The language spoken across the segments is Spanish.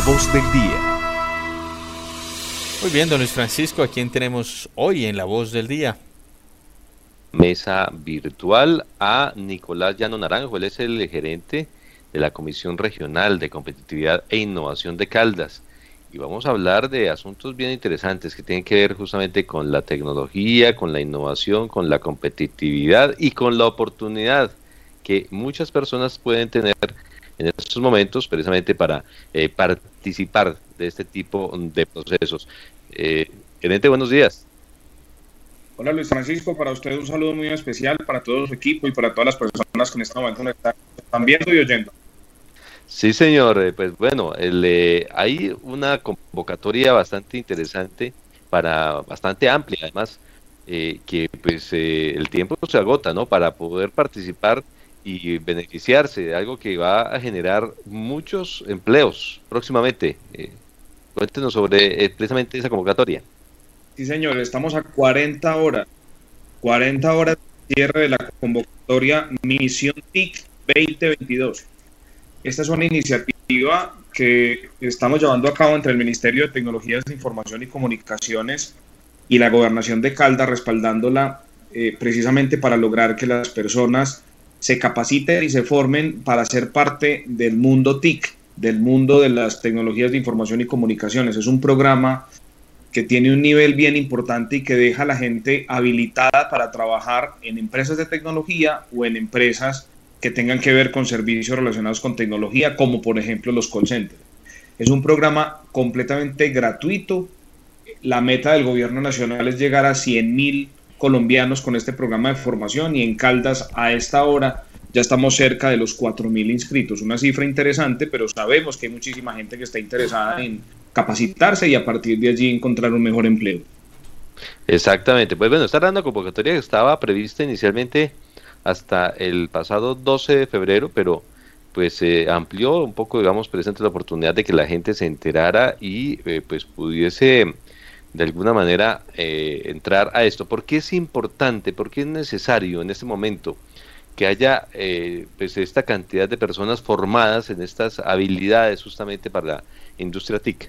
Voz del Día. Muy bien, don Luis Francisco, ¿a quién tenemos hoy en La Voz del Día? Mesa virtual a Nicolás Llano Naranjo. Él es el gerente de la Comisión Regional de Competitividad e Innovación de Caldas. Y vamos a hablar de asuntos bien interesantes que tienen que ver justamente con la tecnología, con la innovación, con la competitividad y con la oportunidad que muchas personas pueden tener en estos momentos precisamente para participar de este tipo de procesos. Gerente, buenos días. Hola Luis Francisco, para usted un saludo muy especial, para todo su equipo y para todas las personas que en este momento nos están viendo y oyendo. Sí, señor. Pues bueno, hay una convocatoria bastante interesante, bastante amplia, además, que pues el tiempo se agota, ¿no? Para poder participar y beneficiarse de algo que va a generar muchos empleos próximamente. Cuéntenos sobre precisamente esa convocatoria. Sí, señor, estamos a 40 horas de cierre de la convocatoria Misión TIC 2022. Esta es una iniciativa que estamos llevando a cabo entre el Ministerio de Tecnologías de Información y Comunicaciones y la Gobernación de Caldas, respaldándola precisamente para lograr que las personas se capaciten y se formen para ser parte del mundo TIC, del mundo de las tecnologías de información y comunicaciones. Es un programa que tiene un nivel bien importante y que deja a la gente habilitada para trabajar en empresas de tecnología o en empresas que tengan que ver con servicios relacionados con tecnología, como por ejemplo los call centers. Es un programa completamente gratuito. La meta del gobierno nacional es llegar a 100.000 colombianos con este programa de formación y en Caldas a esta hora ya estamos cerca de los 4.000 inscritos. Una cifra interesante, pero sabemos que hay muchísima gente que está interesada en capacitarse y a partir de allí encontrar un mejor empleo. Exactamente. Pues bueno, esta era una convocatoria que estaba prevista inicialmente hasta el pasado 12 de febrero, pero pues se amplió un poco, digamos, presente la oportunidad de que la gente se enterara y pues pudiese de alguna manera entrar a esto. ¿Por qué es importante? ¿Por qué es necesario en este momento que haya pues esta cantidad de personas formadas en estas habilidades justamente para la industria TIC?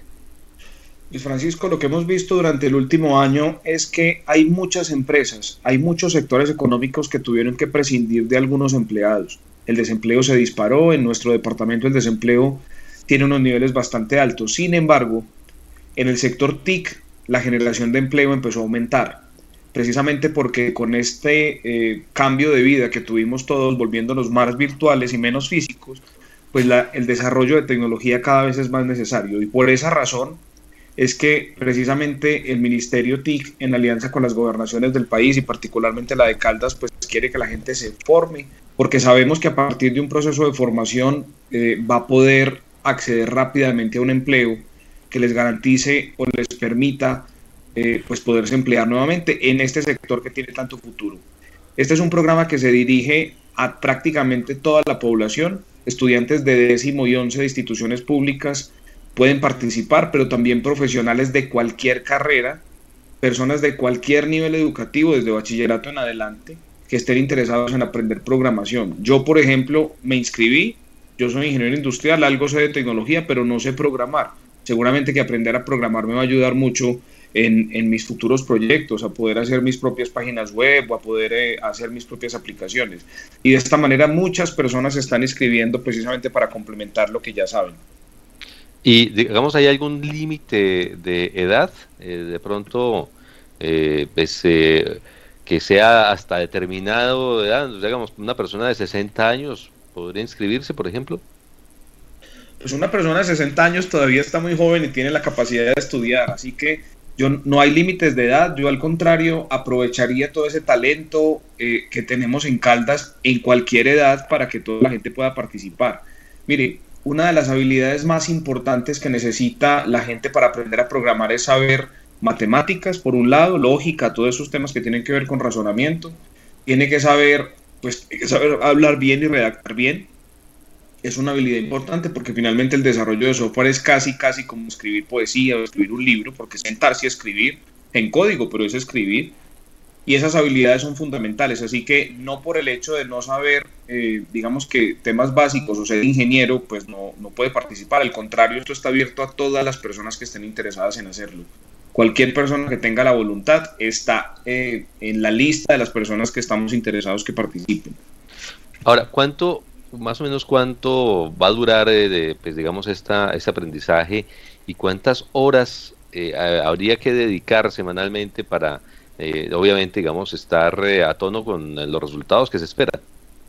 Luis Francisco, lo que hemos visto durante el último año es que hay muchas empresas, hay muchos sectores económicos que tuvieron que prescindir de algunos empleados. El desempleo se disparó, en nuestro departamento el desempleo tiene unos niveles bastante altos. Sin embargo, en el sector TIC la generación de empleo empezó a aumentar, precisamente porque con este cambio de vida que tuvimos todos, volviéndonos más virtuales y menos físicos, pues el desarrollo de tecnología cada vez es más necesario y por esa razón es que precisamente el Ministerio TIC, en alianza con las gobernaciones del país y particularmente la de Caldas, pues quiere que la gente se forme, porque sabemos que a partir de un proceso de formación va a poder acceder rápidamente a un empleo que les garantice o les permita pues poderse emplear nuevamente en este sector que tiene tanto futuro. Este es un programa que se dirige a prácticamente toda la población. Estudiantes de 10º y 11 de instituciones públicas pueden participar, pero también profesionales de cualquier carrera, personas de cualquier nivel educativo, desde bachillerato en adelante, que estén interesados en aprender programación. Yo, por ejemplo, me inscribí, yo soy ingeniero industrial, algo sé de tecnología, pero no sé programar. Seguramente que aprender a programar me va a ayudar mucho en mis futuros proyectos, a poder hacer mis propias páginas web o a poder hacer mis propias aplicaciones. Y de esta manera muchas personas se están inscribiendo precisamente para complementar lo que ya saben. Y digamos, ¿hay algún límite de edad? De pronto, pues, que sea hasta determinado edad, digamos, una persona de 60 años podría inscribirse, por ejemplo. Pues una persona de 60 años todavía está muy joven y tiene la capacidad de estudiar, así que no hay límites de edad. Yo al contrario aprovecharía todo ese talento que tenemos en Caldas en cualquier edad para que toda la gente pueda participar. Mire, una de las habilidades más importantes que necesita la gente para aprender a programar es saber matemáticas, por un lado, lógica, todos esos temas que tienen que ver con razonamiento. Tiene que saber, pues, hablar bien y redactar bien. Es una habilidad importante porque finalmente el desarrollo de software es casi como escribir poesía o escribir un libro, porque sentarse a escribir en código, pero es escribir. y esas habilidades son fundamentales, así que no por el hecho de no saber, digamos que temas básicos o ser ingeniero, pues no puede participar, al contrario, esto está abierto a todas las personas que estén interesadas en hacerlo. Cualquier persona que tenga la voluntad está en la lista de las personas que estamos interesados que participen. Ahora, más o menos cuánto va a durar, pues digamos, este aprendizaje y cuántas horas habría que dedicar semanalmente para, obviamente, digamos, estar a tono con los resultados que se esperan?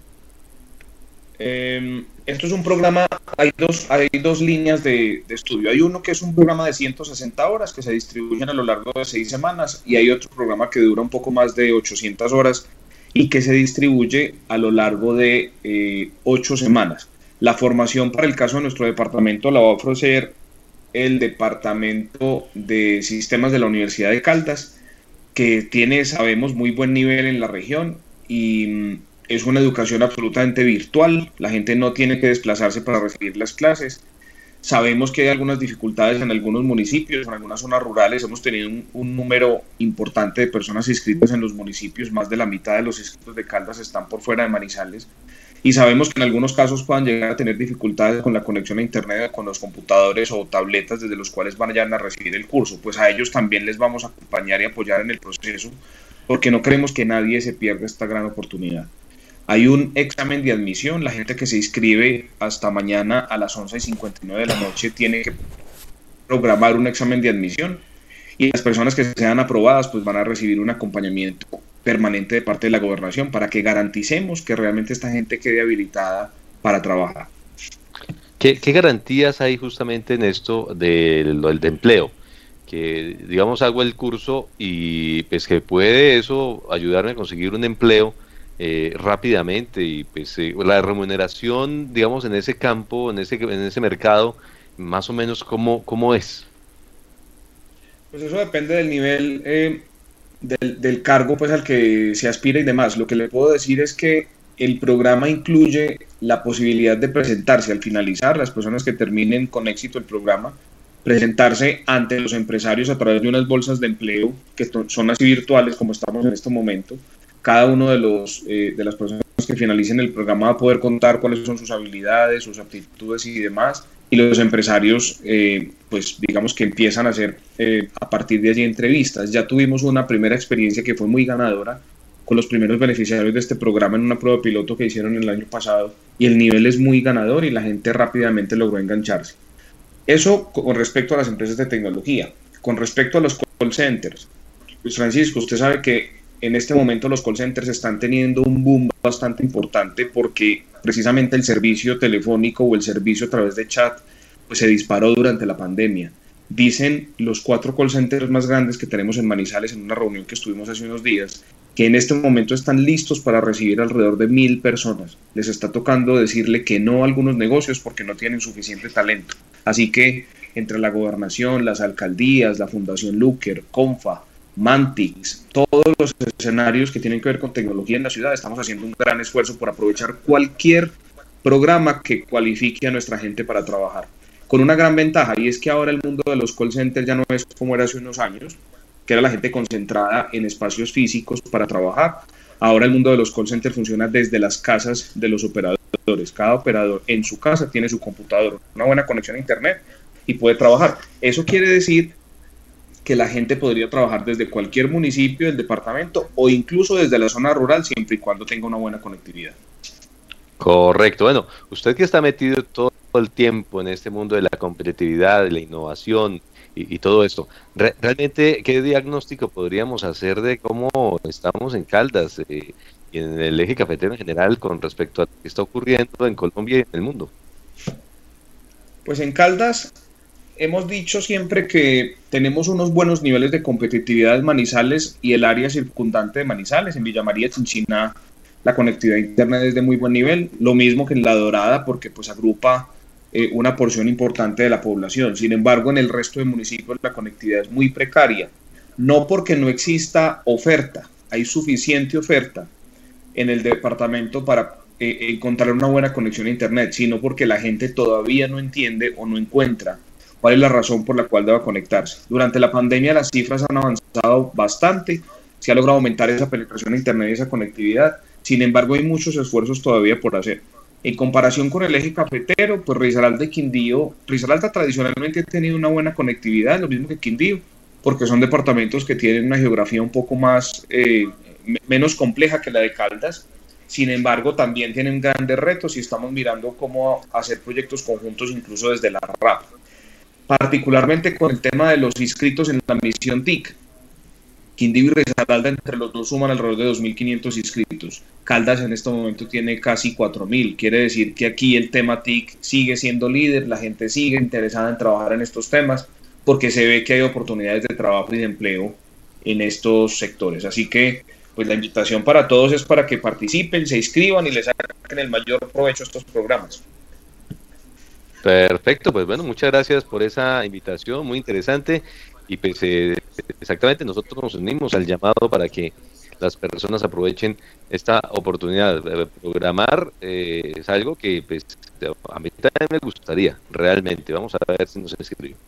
Esto es un programa, hay dos líneas de estudio. Hay uno que es un programa de 160 horas que se distribuyen a lo largo de 6 semanas y hay otro programa que dura un poco más de 800 horas y que se distribuye a lo largo de 8 semanas. La formación para el caso de nuestro departamento la va a ofrecer el Departamento de Sistemas de la Universidad de Caldas, que tiene, sabemos, muy buen nivel en la región y es una educación absolutamente virtual. La gente no tiene que desplazarse para recibir las clases. Sabemos que hay algunas dificultades en algunos municipios, en algunas zonas rurales. Hemos tenido un número importante de personas inscritas en los municipios. Más de la mitad de los inscritos de Caldas están por fuera de Manizales. Y sabemos que en algunos casos puedan llegar a tener dificultades con la conexión a internet, con los computadores o tabletas desde los cuales vayan a recibir el curso. Pues a ellos también les vamos a acompañar y apoyar en el proceso, porque no queremos que nadie se pierda esta gran oportunidad. Hay un examen de admisión. La gente que se inscribe hasta mañana a las 11:59 de la noche tiene que programar un examen de admisión y las personas que sean aprobadas pues van a recibir un acompañamiento permanente de parte de la gobernación para que garanticemos que realmente esta gente quede habilitada para trabajar. ¿Qué garantías hay justamente en esto del empleo? Que, digamos, hago el curso y pues que puede eso ayudarme a conseguir un empleo rápidamente y pues la remuneración, digamos, en ese campo, en ese mercado, más o menos ¿cómo es? Pues eso depende del nivel del cargo pues al que se aspira y demás. Lo que le puedo decir es que el programa incluye la posibilidad de presentarse al finalizar, las personas que terminen con éxito el programa, presentarse ante los empresarios a través de unas bolsas de empleo que son así virtuales como estamos en este momento. Cada uno de las personas que finalicen el programa va a poder contar cuáles son sus habilidades, sus aptitudes y demás, y los empresarios pues digamos que empiezan a hacer a partir de allí entrevistas. Ya tuvimos una primera experiencia que fue muy ganadora con los primeros beneficiarios de este programa en una prueba piloto que hicieron el año pasado, y el nivel es muy ganador y la gente rápidamente logró engancharse. Eso con respecto a las empresas de tecnología. Con respecto a los call centers, Luis Francisco, usted sabe que en este momento los call centers están teniendo un boom bastante importante porque precisamente el servicio telefónico o el servicio a través de chat pues se disparó durante la pandemia. Dicen los 4 call centers más grandes que tenemos en Manizales en una reunión que estuvimos hace unos días que en este momento están listos para recibir alrededor de 1.000 personas. Les está tocando decirle que no a algunos negocios porque no tienen suficiente talento. Así que entre la gobernación, las alcaldías, la Fundación Luker, Confa, Mantix, todos los escenarios que tienen que ver con tecnología en la ciudad, estamos haciendo un gran esfuerzo por aprovechar cualquier programa que cualifique a nuestra gente para trabajar. Con una gran ventaja, y es que ahora el mundo de los call centers ya no es como era hace unos años, que era la gente concentrada en espacios físicos para trabajar. Ahora el mundo de los call centers funciona desde las casas de los operadores. Cada operador en su casa tiene su computador, una buena conexión a internet y puede trabajar. Eso quiere decir que la gente podría trabajar desde cualquier municipio del departamento o incluso desde la zona rural, siempre y cuando tenga una buena conectividad. Correcto. Bueno, usted que está metido todo el tiempo en este mundo de la competitividad, de la innovación y todo esto, realmente, ¿qué diagnóstico podríamos hacer de cómo estamos en Caldas y en el eje cafetero en general con respecto a lo que está ocurriendo en Colombia y en el mundo? Pues en Caldas hemos dicho siempre que tenemos unos buenos niveles de competitividad en Manizales y el área circundante de Manizales. En Villa María, Chinchiná, la conectividad a internet es de muy buen nivel, lo mismo que en La Dorada, porque pues agrupa una porción importante de la población. Sin embargo, en el resto de municipios la conectividad es muy precaria, no porque no exista oferta, hay suficiente oferta en el departamento para encontrar una buena conexión a internet, sino porque la gente todavía no entiende o no encuentra cuál es la razón por la cual debe conectarse. Durante la pandemia las cifras han avanzado bastante, se ha logrado aumentar esa penetración a Internet y esa conectividad. Sin embargo, hay muchos esfuerzos todavía por hacer. En comparación con el eje cafetero, pues Risaralda y Quindío, Risaralda tradicionalmente ha tenido una buena conectividad, lo mismo que Quindío, porque son departamentos que tienen una geografía un poco más, menos compleja que la de Caldas. Sin embargo, también tienen grandes retos y estamos mirando cómo hacer proyectos conjuntos incluso desde la RAP. Particularmente con el tema de los inscritos en la misión TIC. Quindío y Risaralda entre los dos suman alrededor de 2.500 inscritos. Caldas en este momento tiene casi 4.000. Quiere decir que aquí el tema TIC sigue siendo líder, la gente sigue interesada en trabajar en estos temas, porque se ve que hay oportunidades de trabajo y de empleo en estos sectores. Así que pues la invitación para todos es para que participen, se inscriban y les saquen el mayor provecho a estos programas. Perfecto, pues bueno, muchas gracias por esa invitación, muy interesante. Y pues exactamente nosotros nos unimos al llamado para que las personas aprovechen esta oportunidad. Programar es algo que pues a mí también me gustaría, realmente. Vamos a ver si nos inscribimos.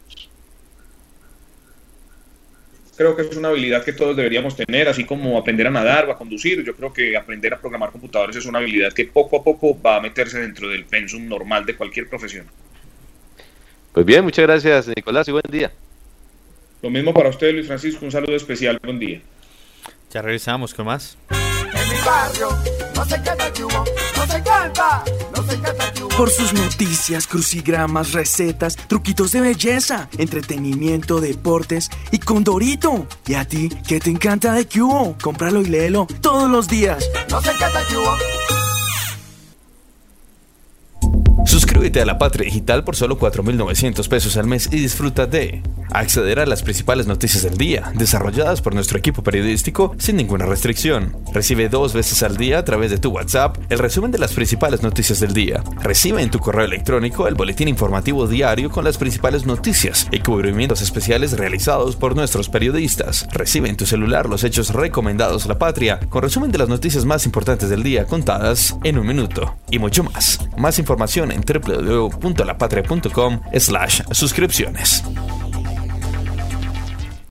Creo que es una habilidad que todos deberíamos tener, así como aprender a nadar o a conducir. Yo creo que aprender a programar computadores es una habilidad que poco a poco va a meterse dentro del pensum normal de cualquier profesión. Pues bien, muchas gracias, Nicolás, y buen día. Lo mismo para usted, Luis Francisco, un saludo especial, buen día. Ya regresamos con más. En mi barrio no se canta Cubo, no se canta Cubo. Por sus noticias, crucigramas, recetas, truquitos de belleza, entretenimiento, deportes y Condorito. ¿Y a ti qué te encanta de Cubo? Cómpralo y léelo todos los días. No se canta Cubo. Suscríbete a La Patria Digital por solo 4.900 pesos al mes y disfruta de acceder a las principales noticias del día, desarrolladas por nuestro equipo periodístico sin ninguna restricción. Recibe 2 veces al día a través de tu WhatsApp el resumen de las principales noticias del día. Recibe en tu correo electrónico el boletín informativo diario con las principales noticias y cubrimientos especiales realizados por nuestros periodistas. Recibe en tu celular los hechos recomendados La Patria, con resumen de las noticias más importantes del día contadas en un minuto. Y mucho más. Más información en www.lapatria.com/suscripciones.